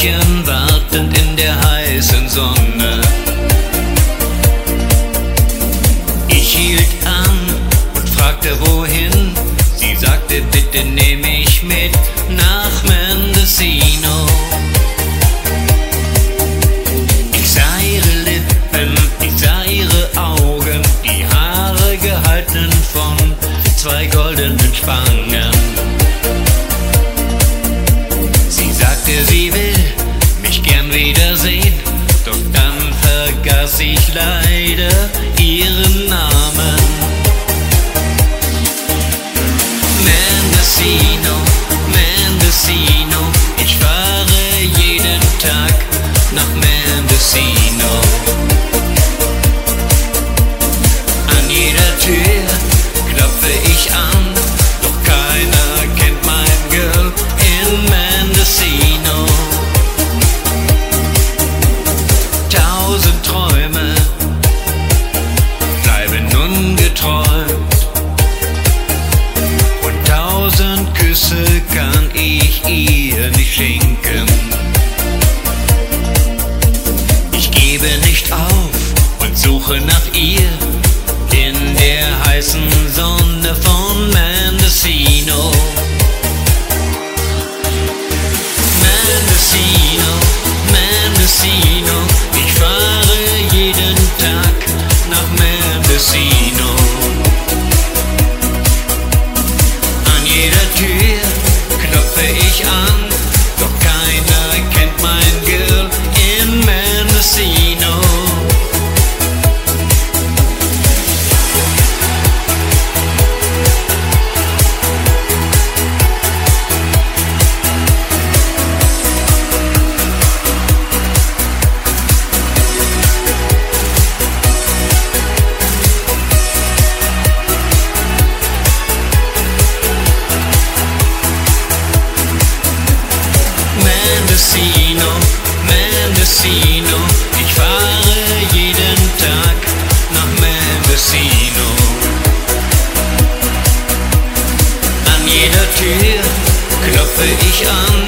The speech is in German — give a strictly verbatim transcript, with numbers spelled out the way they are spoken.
Mädchen wartend in der heißen Sonne. Ich hielt an und fragte wohin. Sie sagte, bitte nehm mich mit nach Mendocino. Ich sah ihre Lippen, ich sah ihre Augen, die Haare gehalten von zwei goldenen Spangen. Sie sagte, sie will mich gern wiedersehen, doch dann vergaß ich leider ihren Namen. Mendocino, Mendocino, ich fahre jeden Tag nach Mendocino. An jeder Tür klopfe ich an, doch keiner kennt mein Girl in Mendocino. Tausend Träume bleiben ungeträumt und tausend Küsse kann ich ihr nicht schenken. Ich gebe nicht auf und suche nach ihr in der heißen Sonne von Mendocino. Mendocino, Mendocino, ich fahre jeden Tag nach Mendocino. An jeder Tür klopfe ich an, doch keiner kennt mein Girl in Mendocino. Mendocino, Mendocino, ich fahre jeden Tag nach Mendocino. An jeder Tür klopfe ich an,